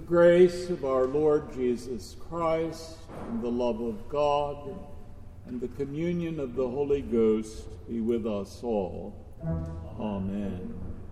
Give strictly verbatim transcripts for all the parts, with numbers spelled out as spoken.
grace of our Lord Jesus Christ, and the love of God, and the communion of the Holy Ghost be with us all. Amen.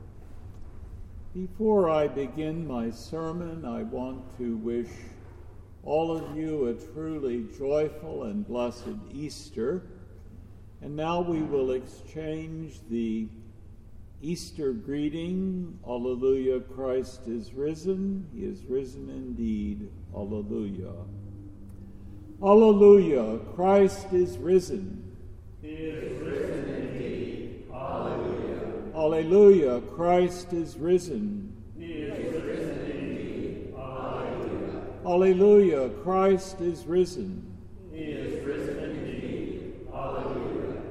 Before I begin my sermon, I want to wish all of you a truly joyful and blessed Easter. And now we will exchange the Easter greeting, Alleluia, Christ is risen, he is risen indeed, Alleluia. Alleluia, Christ is risen. He is risen indeed, Alleluia. Alleluia, Christ is risen. He is risen indeed, Alleluia. Alleluia, Christ is risen. He is risen indeed, Alleluia.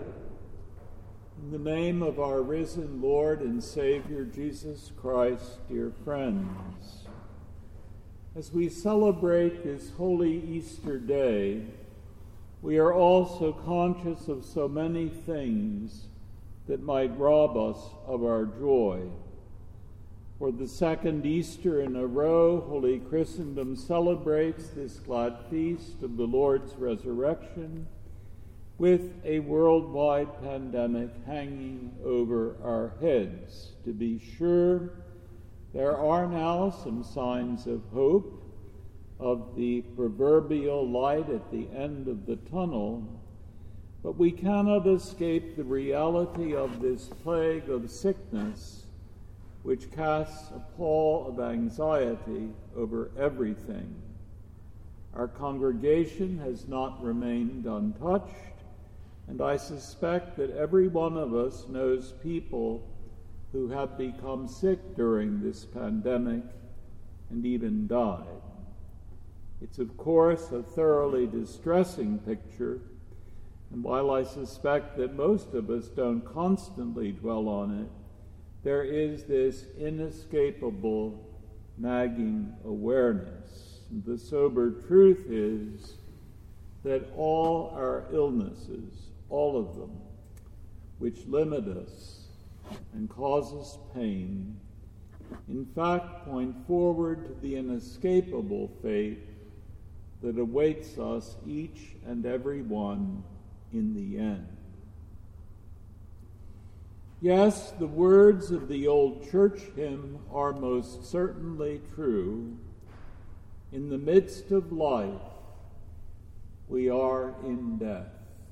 In the name of our risen Lord and Savior Jesus Christ, dear friends, as we celebrate this holy Easter day, we are also conscious of so many things that might rob us of our joy. For the second Easter in a row, Holy Christendom celebrates this glad feast of the Lord's resurrection with a worldwide pandemic hanging over our heads. To be sure, there are now some signs of hope, of the proverbial light at the end of the tunnel, but we cannot escape the reality of this plague of sickness, which casts a pall of anxiety over everything. Our congregation has not remained untouched, and I suspect that every one of us knows people who have become sick during this pandemic and even died. It's, of course, a thoroughly distressing picture, and while I suspect that most of us don't constantly dwell on it, there is this inescapable nagging awareness. And the sober truth is that all our illnesses, all of them, which limit us and cause us pain, in fact point forward to the inescapable fate that awaits us each and every one in the end. Yes, the words of the old church hymn are most certainly true. In the midst of life, we are in death.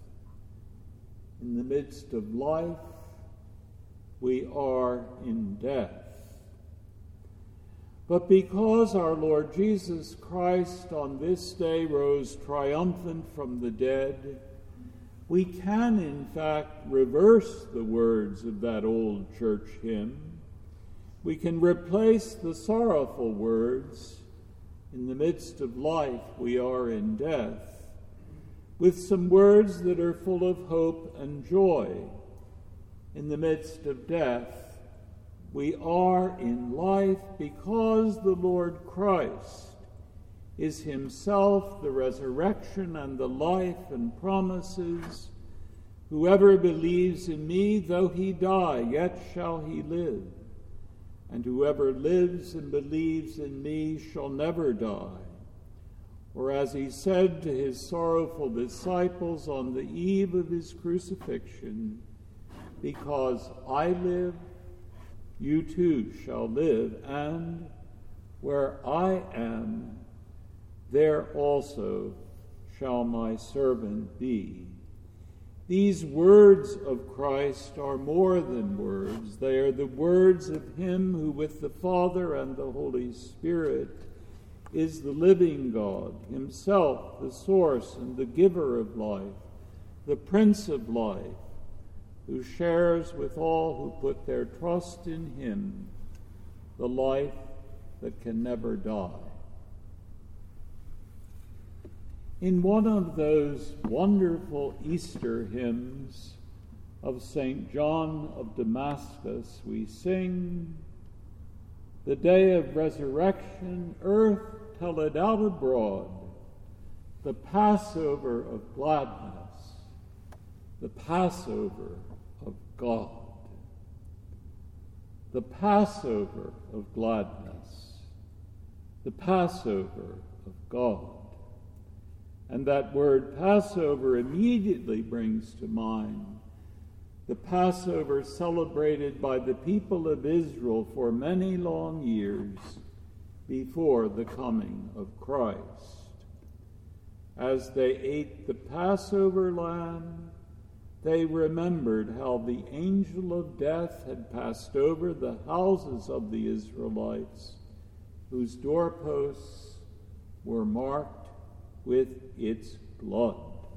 In the midst of life, we are in death. But because our Lord Jesus Christ on this day rose triumphant from the dead, we can in fact reverse the words of that old church hymn. We can replace the sorrowful words, in the midst of life we are in death, with some words that are full of hope and joy. In the midst of death, we are in life because the Lord Christ is himself the resurrection and the life, and promises, whoever believes in me, though he die, yet shall he live. And whoever lives and believes in me shall never die. Or as he said to his sorrowful disciples on the eve of his crucifixion, because I live, you too shall live, and where I am, there also shall my servant be. These words of Christ are more than words. They are the words of him who with the Father and the Holy Spirit is the living God, himself the source and the giver of life, the Prince of life, who shares with all who put their trust in him the life that can never die. In one of those wonderful Easter hymns of Saint John of Damascus, we sing, "The day of resurrection, earth tell it out abroad, the Passover of gladness, the Passover of God." The Passover of gladness. the Passover of God. And that word Passover immediately brings to mind the Passover celebrated by the people of Israel for many long years before the coming of Christ. As they ate the Passover lamb, they remembered how the angel of death had passed over the houses of the Israelites, whose doorposts were marked with its blood.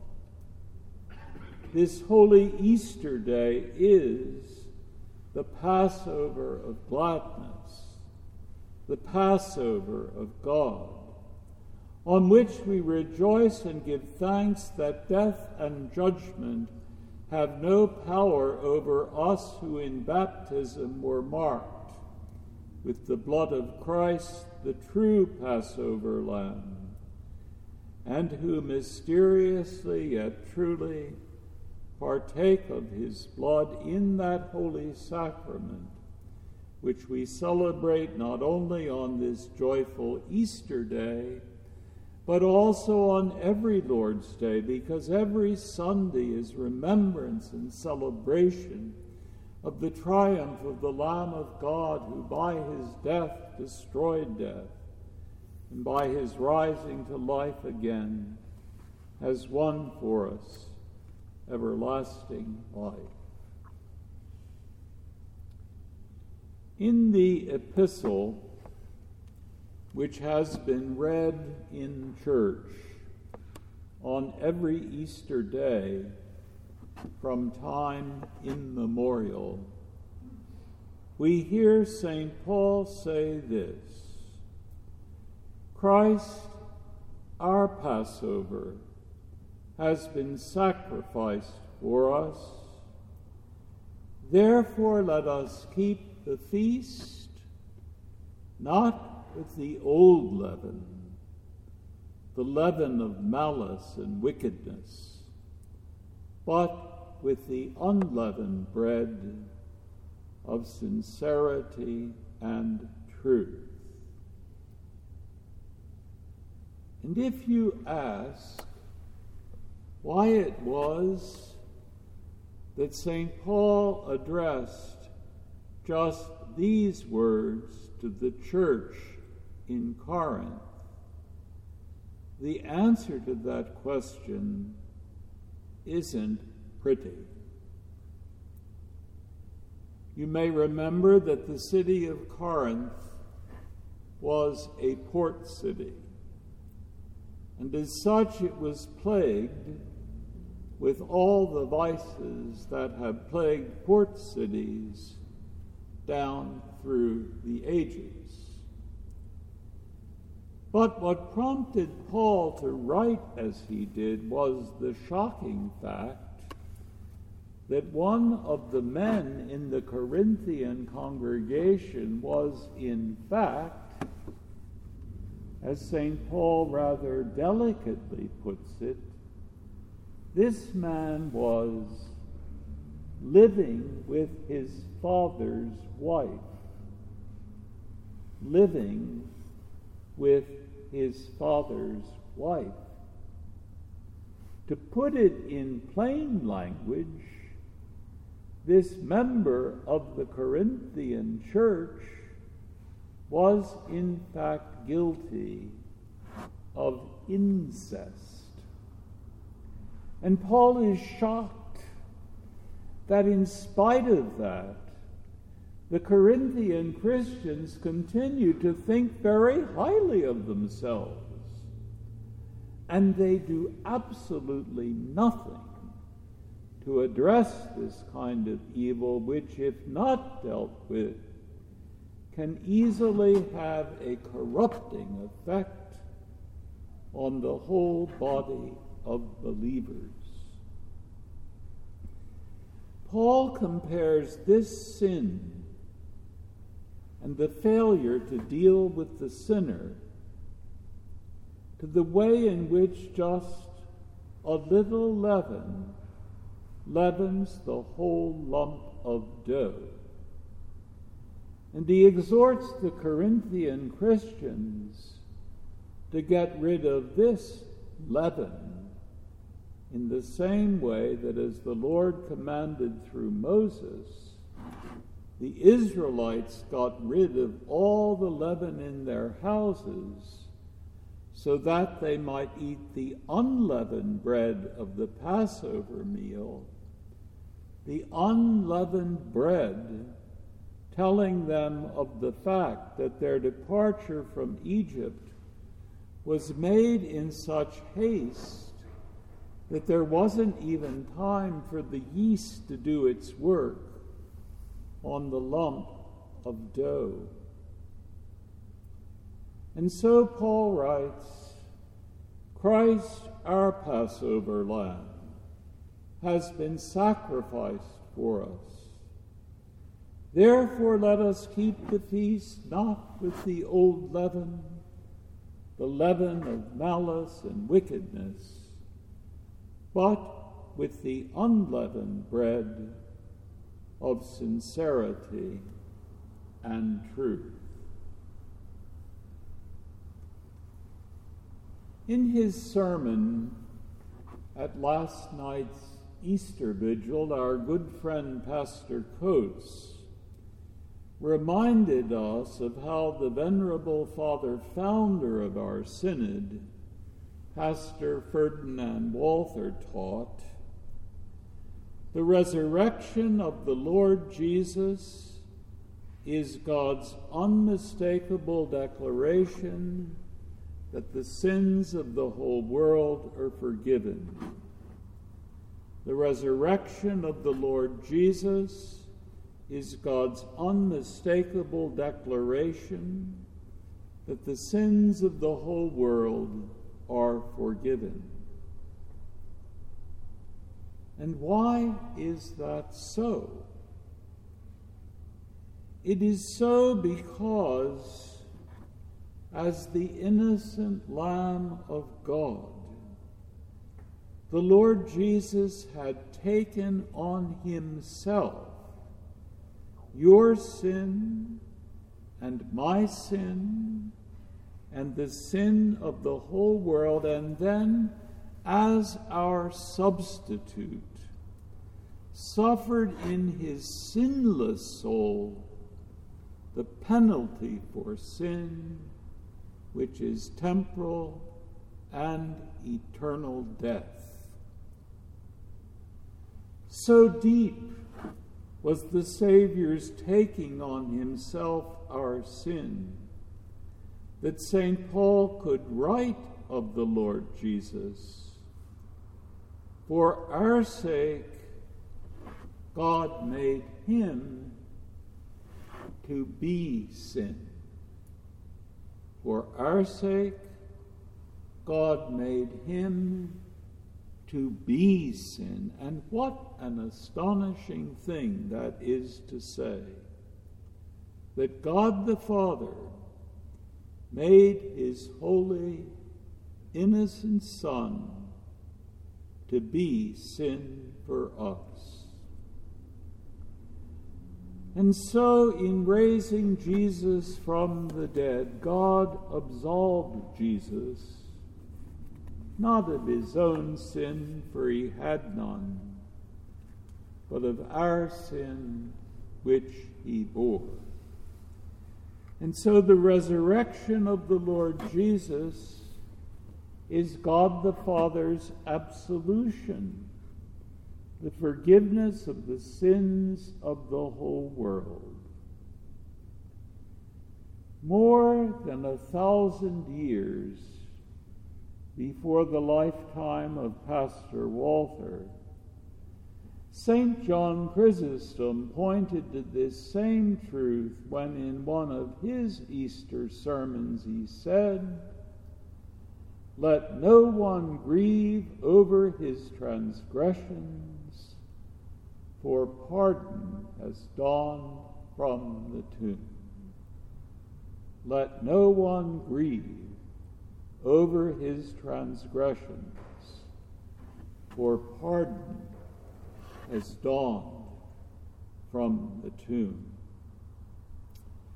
This holy Easter day is the Passover of gladness, the Passover of God, on which we rejoice and give thanks that death and judgment have no power over us who in baptism were marked with the blood of Christ, the true Passover lamb, and who mysteriously yet truly partake of his blood in that holy sacrament, which we celebrate not only on this joyful Easter day, but also on every Lord's Day, because every Sunday is remembrance and celebration of the triumph of the Lamb of God, who by his death destroyed death, and by his rising to life again has won for us everlasting life. In the epistle, which has been read in church on every Easter day from time immemorial, we hear Saint Paul say this: Christ, our Passover, has been sacrificed for us. Therefore let us keep the feast, not with the old leaven, the leaven of malice and wickedness, but with the unleavened bread of sincerity and truth. And if you ask why it was that Saint Paul addressed just these words to the church in Corinth, the answer to that question isn't pretty. You may remember that the city of Corinth was a port city, and as such it was plagued with all the vices that have plagued port cities down through the ages. But what prompted Paul to write as he did was the shocking fact that one of the men in the Corinthian congregation was, in fact, as Saint Paul rather delicately puts it, this man was living with his father's wife, living with his father's wife. To put it in plain language, this member of the Corinthian church was in fact guilty of incest. And Paul is shocked that in spite of that, the Corinthian Christians continue to think very highly of themselves, and they do absolutely nothing to address this kind of evil, which, if not dealt with, can easily have a corrupting effect on the whole body of believers. Paul compares this sin and the failure to deal with the sinner to the way in which just a little leaven leavens the whole lump of dough. And he exhorts the Corinthian Christians to get rid of this leaven in the same way that as the Lord commanded through Moses, the Israelites got rid of all the leaven in their houses so that they might eat the unleavened bread of the Passover meal, the unleavened bread telling them of the fact that their departure from Egypt was made in such haste that there wasn't even time for the yeast to do its work on the lump of dough. And so Paul writes, Christ, our Passover lamb, has been sacrificed for us. Therefore let us keep the feast not with the old leaven, the leaven of malice and wickedness, but with the unleavened bread of sincerity and truth. In his sermon at last night's Easter Vigil, our good friend Pastor Coates reminded us of how the venerable Father Founder of our Synod, Pastor Ferdinand Walther, taught, the resurrection of the Lord Jesus is God's unmistakable declaration that the sins of the whole world are forgiven. The resurrection of the Lord Jesus is God's unmistakable declaration that the sins of the whole world are forgiven. And why is that so? It is so because, as the innocent Lamb of God, the Lord Jesus had taken on himself your sin and my sin and the sin of the whole world, and then, as our substitute, suffered in his sinless soul the penalty for sin, which is temporal and eternal death. So deep was the Savior's taking on himself our sin that Saint Paul could write of the Lord Jesus, for our sake God made him to be sin. For our sake God made him to be sin. And what an astonishing thing that is to say, that God the Father made his holy, innocent Son to be sin for us. And so, in raising Jesus from the dead, God absolved Jesus, not of his own sin, for he had none, but of our sin which he bore. And so the resurrection of the Lord Jesus is God the Father's absolution, the forgiveness of the sins of the whole world. More than a thousand years before the lifetime of Pastor Walther, Saint John Chrysostom pointed to this same truth when in one of his Easter sermons he said, "Let no one grieve over his transgressions, for pardon has dawned from the tomb." Let no one grieve over his transgressions, for pardon has dawned from the tomb.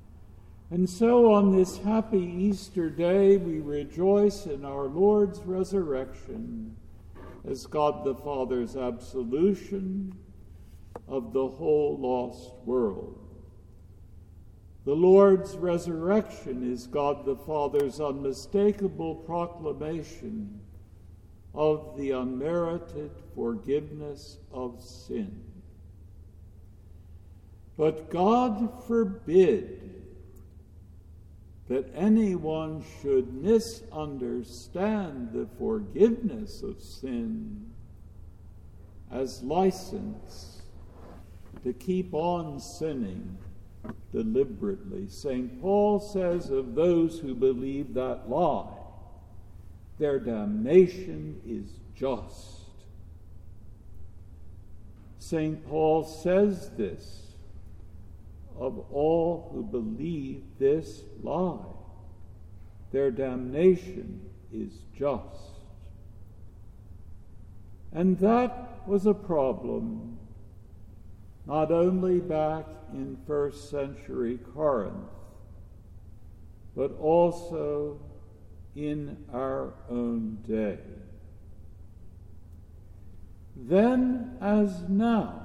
And so on this happy Easter day, we rejoice in our Lord's resurrection as God the Father's absolution of the whole lost world. The Lord's resurrection is God the Father's unmistakable proclamation of the unmerited forgiveness of sin. But God forbid that anyone should misunderstand the forgiveness of sin as license to keep on sinning deliberately. Saint Paul says of those who believe that lie, their damnation is just. Saint Paul says this of all who believe this lie. Their damnation is just. And that was a problem not only back in first century Corinth, but also in our own day. Then as now,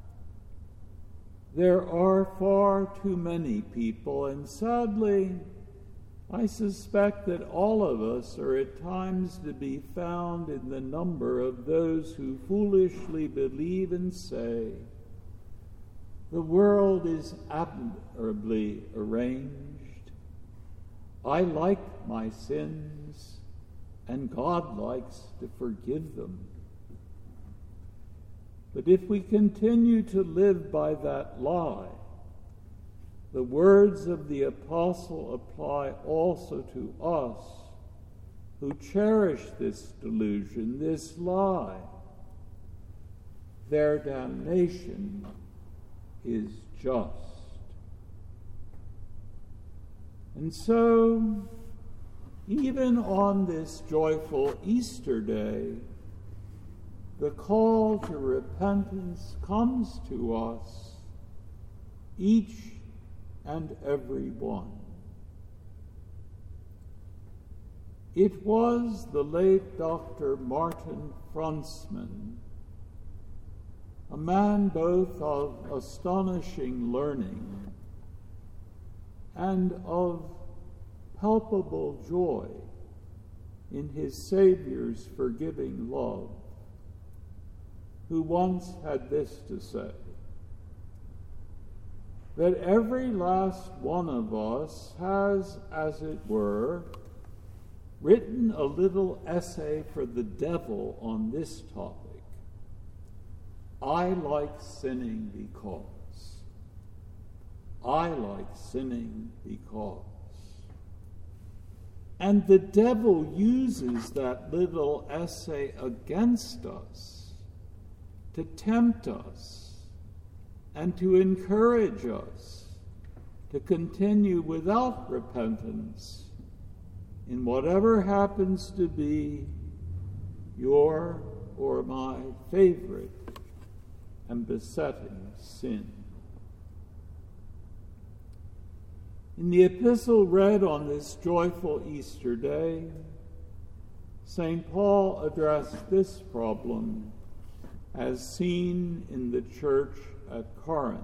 there are far too many people, and sadly, I suspect that all of us are at times to be found in the number of those who foolishly believe and say, the world is admirably arranged. I like my sins, and God likes to forgive them. But if we continue to live by that lie, the words of the apostle apply also to us who cherish this delusion, this lie. Their damnation is just. And so, even on this joyful Easter day, the call to repentance comes to us, each and every one. It was the late Doctor Martin Franzmann, a man both of astonishing learning and of palpable joy in his Savior's forgiving love, who once had this to say, that every last one of us has, as it were, written a little essay for the devil on this topic. I like sinning because. I like sinning because. And the devil uses that little essay against us to tempt us and to encourage us to continue without repentance in whatever happens to be your or my favorite and besetting sin. In the epistle read on this joyful Easter day, Saint Paul addressed this problem as seen in the church at Corinth,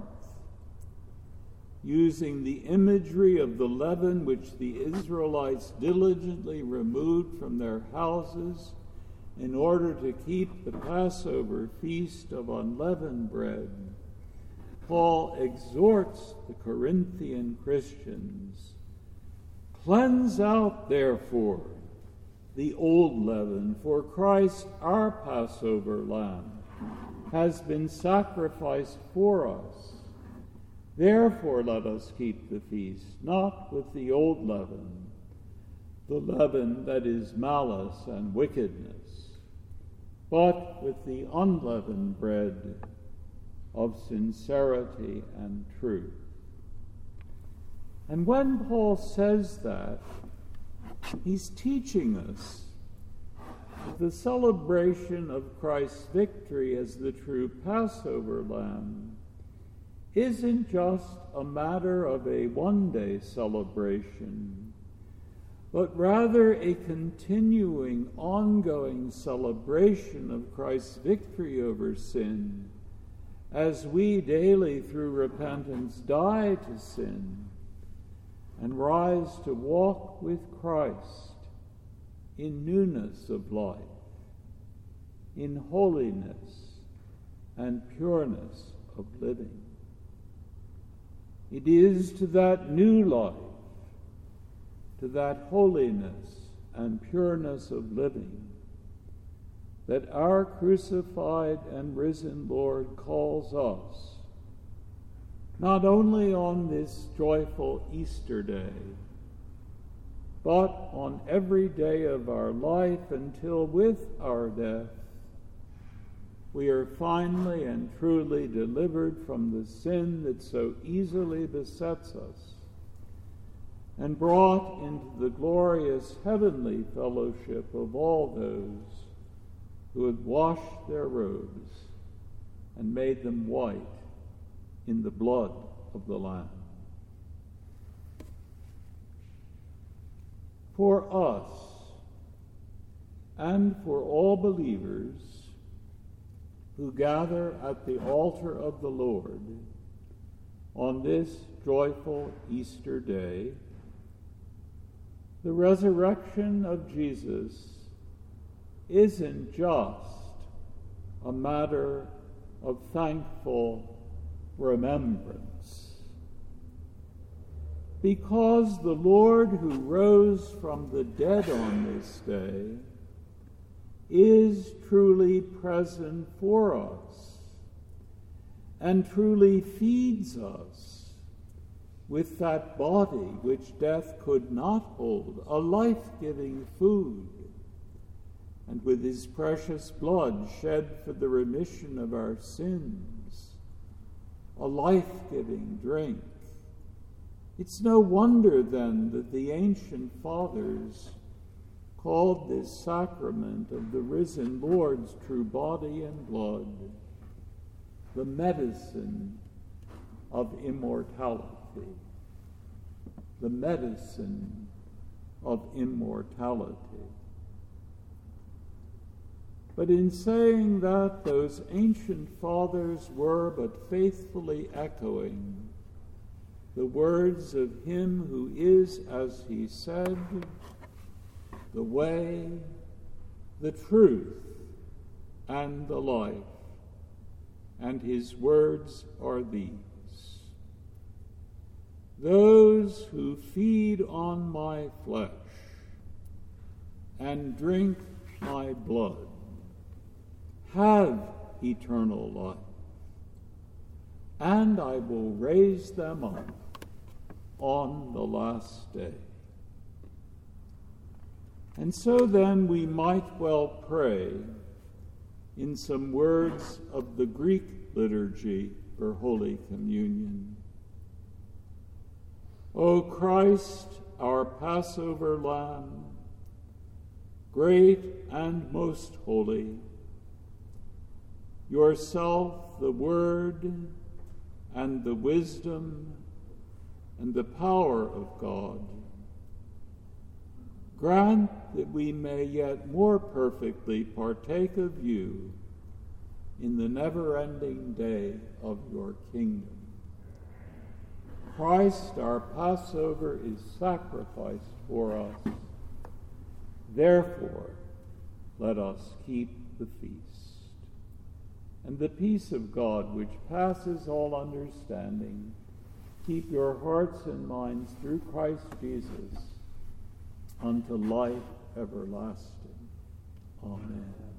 using the imagery of the leaven which the Israelites diligently removed from their houses in order to keep the Passover feast of unleavened bread. Paul exhorts the Corinthian Christians, cleanse out, therefore, the old leaven, for Christ, our Passover lamb, has been sacrificed for us. Therefore let us keep the feast, not with the old leaven, the leaven that is malice and wickedness, but with the unleavened bread of sincerity and truth. And when Paul says that, he's teaching us that the celebration of Christ's victory as the true Passover lamb isn't just a matter of a one-day celebration, but rather a continuing, ongoing celebration of Christ's victory over sin, as we daily through repentance die to sin and rise to walk with Christ in newness of life, in holiness and pureness of living. It is to that new life, to that holiness and pureness of living, that our crucified and risen Lord calls us, not only on this joyful Easter day, but on every day of our life until with our death we are finally and truly delivered from the sin that so easily besets us and brought into the glorious heavenly fellowship of all those who had washed their robes and made them white in the blood of the Lamb. For us and for all believers who gather at the altar of the Lord on this joyful Easter day, the resurrection of Jesus isn't just a matter of thankful remembrance. Because the Lord who rose from the dead on this day is truly present for us and truly feeds us with that body which death could not hold, a life-giving food, and with his precious blood shed for the remission of our sins, a life-giving drink. It's no wonder, then, that the ancient fathers called this sacrament of the risen Lord's true body and blood the medicine of immortality. The medicine of immortality. But in saying that, those ancient fathers were but faithfully echoing the words of him who is, as he said, the way, the truth, and the life. And his words are these: those who feed on my flesh and drink my blood have eternal life, and I will raise them up on the last day. And so then we might well pray in some words of the Greek liturgy for Holy Communion. O Christ, our Passover Lamb, great and most holy, yourself the Word and the wisdom and the power of God, grant that we may yet more perfectly partake of you in the never-ending day of your kingdom. Christ, our Passover, is sacrificed for us. Therefore, let us keep the feast. And the peace of God, which passes all understanding, keep your hearts and minds through Christ Jesus unto life everlasting. Amen.